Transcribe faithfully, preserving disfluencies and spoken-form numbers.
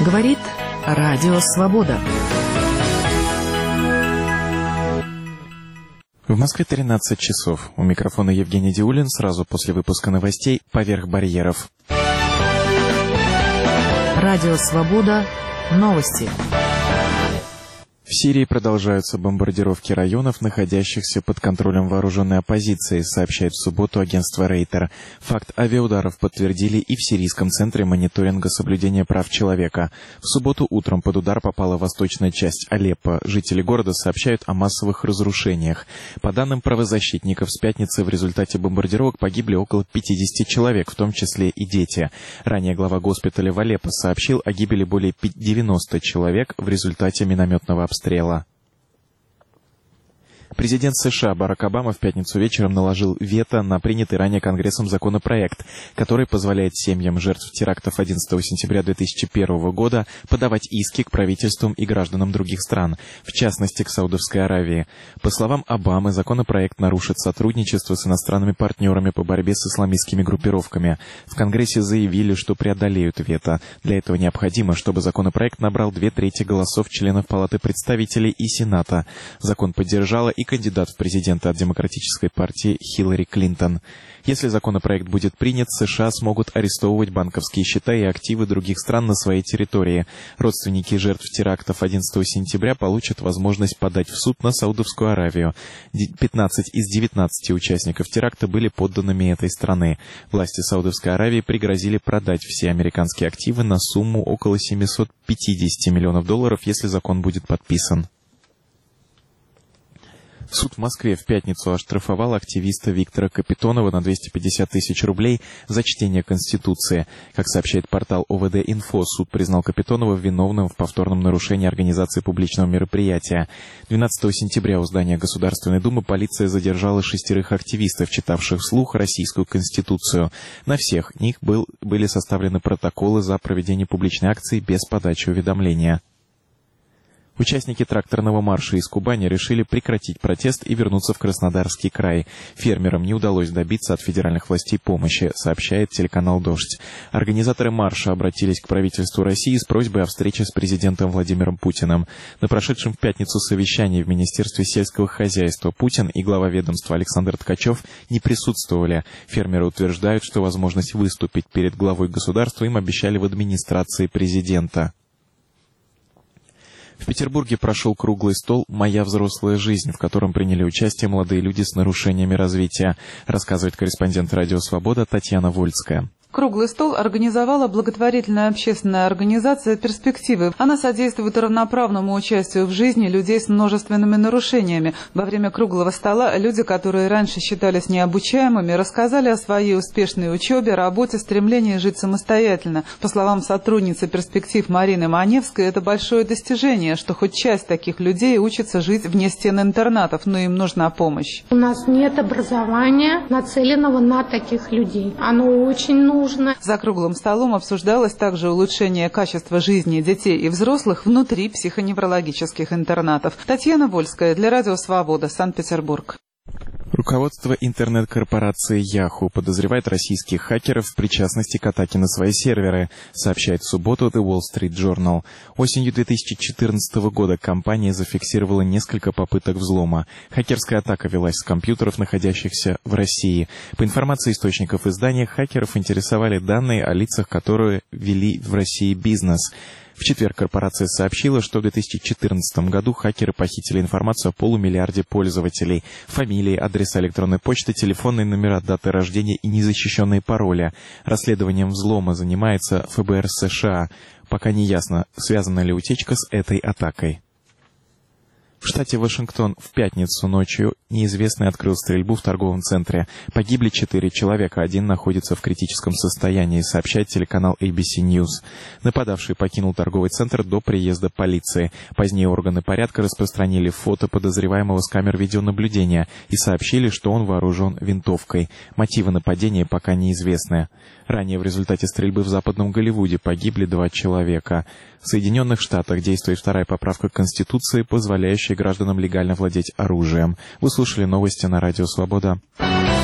Говорит Радио Свобода. В Москве тринадцать часов. У микрофона Евгений Диулин. Сразу после выпуска новостей «Поверх барьеров». Радио Свобода. Новости. В Сирии продолжаются бомбардировки районов, находящихся под контролем вооруженной оппозиции, сообщает в субботу агентство Рейтер. Факт авиаударов подтвердили и в Сирийском центре мониторинга соблюдения прав человека. В субботу утром под удар попала восточная часть Алеппо. Жители города сообщают о массовых разрушениях. По данным правозащитников, с пятницы в результате бомбардировок погибли около пятидесяти человек, в том числе и дети. Ранее глава госпиталя в Алеппо сообщил о гибели более девяноста человек в результате минометного обстрела. Стрела. Президент США Барак Обама в пятницу вечером наложил вето на принятый ранее Конгрессом законопроект, который позволяет семьям жертв терактов одиннадцатого сентября две тысячи первого года подавать иски к правительствам и гражданам других стран, в частности к Саудовской Аравии. По словам Обамы, законопроект нарушит сотрудничество с иностранными партнерами по борьбе с исламистскими группировками. В Конгрессе заявили, что преодолеют вето. Для этого необходимо, чтобы законопроект набрал две трети голосов членов Палаты представителей и Сената. Закон поддержала и кандидат в президенты от Демократической партии Хиллари Клинтон. Если законопроект будет принят, США смогут арестовывать банковские счета и активы других стран на своей территории. Родственники жертв терактов одиннадцатого сентября получат возможность подать в суд на Саудовскую Аравию. пятнадцать из девятнадцати участников теракта были подданными этой страны. Власти Саудовской Аравии пригрозили продать все американские активы на сумму около семисот пятидесяти миллионов долларов, если закон будет подписан. Суд в Москве в пятницу оштрафовал активиста Виктора Капитонова на двести пятьдесят тысяч рублей за чтение Конституции. Как сообщает портал О В Д Инфо, суд признал Капитонова виновным в повторном нарушении организации публичного мероприятия. двенадцатого сентября у здания Государственной Думы полиция задержала шестерых активистов, читавших вслух Российскую Конституцию. На всех них был, были составлены протоколы за проведение публичной акции без подачи уведомления. Участники тракторного марша из Кубани решили прекратить протест и вернуться в Краснодарский край. Фермерам не удалось добиться от федеральных властей помощи, сообщает телеканал «Дождь». Организаторы марша обратились к правительству России с просьбой о встрече с президентом Владимиром Путиным. На прошедшем в пятницу совещании в Министерстве сельского хозяйства Путин и глава ведомства Александр Ткачев не присутствовали. Фермеры утверждают, что возможность выступить перед главой государства им обещали в администрации президента. В Петербурге прошел круглый стол «Моя взрослая жизнь», в котором приняли участие молодые люди с нарушениями развития, рассказывает корреспондент «Радио Свобода» Татьяна Вольская. Круглый стол организовала благотворительная общественная организация «Перспективы». Она содействует равноправному участию в жизни людей с множественными нарушениями. Во время круглого стола люди, которые раньше считались необучаемыми, рассказали о своей успешной учебе, работе, стремлении жить самостоятельно. По словам сотрудницы «Перспектив» Марины Маневской, это большое достижение, что хоть часть таких людей учится жить вне стен интернатов, но им нужна помощь. У нас нет образования, нацеленного на таких людей. Оно очень нужно. За круглым столом обсуждалось также улучшение качества жизни детей и взрослых внутри психоневрологических интернатов. Татьяна Вольская для Радио Свобода, Санкт-Петербург. Руководство интернет-корпорации Yahoo подозревает российских хакеров в причастности к атаке на свои серверы, сообщает в субботу The Wall Street Journal. Осенью две тысячи четырнадцатого года компания зафиксировала несколько попыток взлома. Хакерская атака велась с компьютеров, находящихся в России. По информации источников издания, хакеров интересовали данные о лицах, которые вели в России бизнес. В четверг корпорация сообщила, что в две тысячи четырнадцатом году хакеры похитили информацию о полумиллиарде пользователей: фамилии, адреса электронной почты, телефонные номера, даты рождения и незащищенные пароли. Расследованием взлома занимается Эф Бэ Эр США. Пока не ясно, связана ли утечка с этой атакой. В штате Вашингтон в пятницу ночью неизвестный открыл стрельбу в торговом центре. Погибли четыре человека, один находится в критическом состоянии, сообщает телеканал Эй Би Си News. Нападавший покинул торговый центр до приезда полиции. Позднее органы порядка распространили фото подозреваемого с камер видеонаблюдения и сообщили, что он вооружен винтовкой. Мотивы нападения пока неизвестны. Ранее в результате стрельбы в Западном Голливуде погибли два человека. В Соединенных Штатах действует вторая поправка к Конституции, позволяющая гражданам легально владеть оружием. Вы слушали новости на Радио Свобода.